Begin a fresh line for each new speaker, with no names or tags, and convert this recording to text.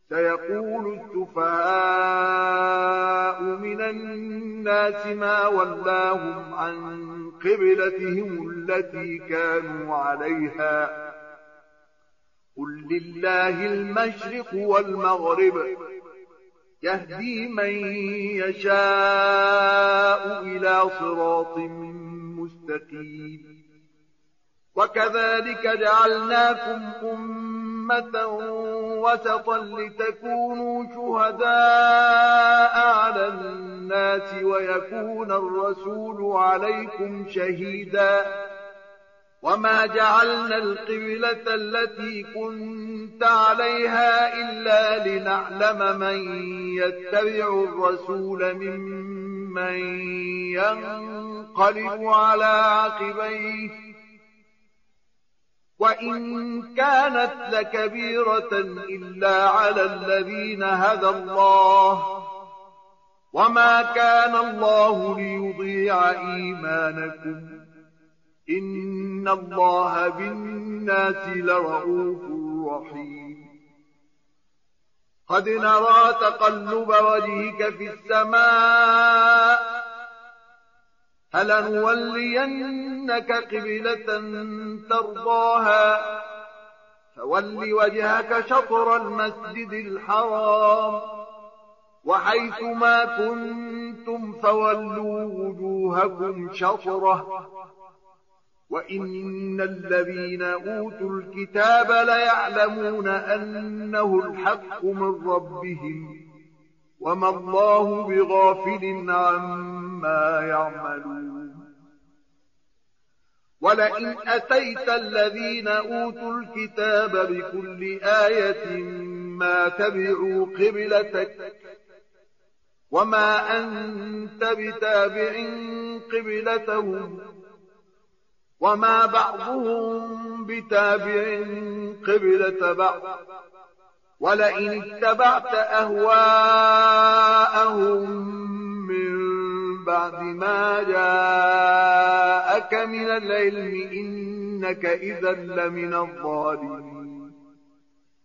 سيقول السفهاء من الناس ما ولاهم عن قبلتهم التي كانوا عليها قل لله المشرق والمغرب يهدي من يشاء إلى صراط مستقيم وكذلك جعلناكم أمة وسطا لتكونوا شهداء على الناس ويكون الرسول عليكم شهيدا وما جعلنا القبلة التي كنت عليها إلا لنعلم من يتبع الرسول ممن ينقلب على عقبيه وإن كانت لكبيرة إلا على الذين هدى الله وما كان الله ليضيع إيمانكم إن الله بالناس لرؤوف رحيم قد نرى تقلب وجهك في السماء فلنولينك قبلة ترضاها فول وجهك شطر المسجد الحرام وحيث ما كنتم فولوا وجوهكم شطره وإن الذين أوتوا الكتاب ليعلمون أنه الحق من ربهم وما الله بغافل عما يعملون ولئن أتيت الذين أوتوا الكتاب بكل آية ما تبعوا قبلتك وما أنت بتابع قبلتهم وما بعضهم بتابع قبلة بعض ولئن اتبعت أهواءهم من بعد ما جاءك من العلم إنك إذا لمن الظالمين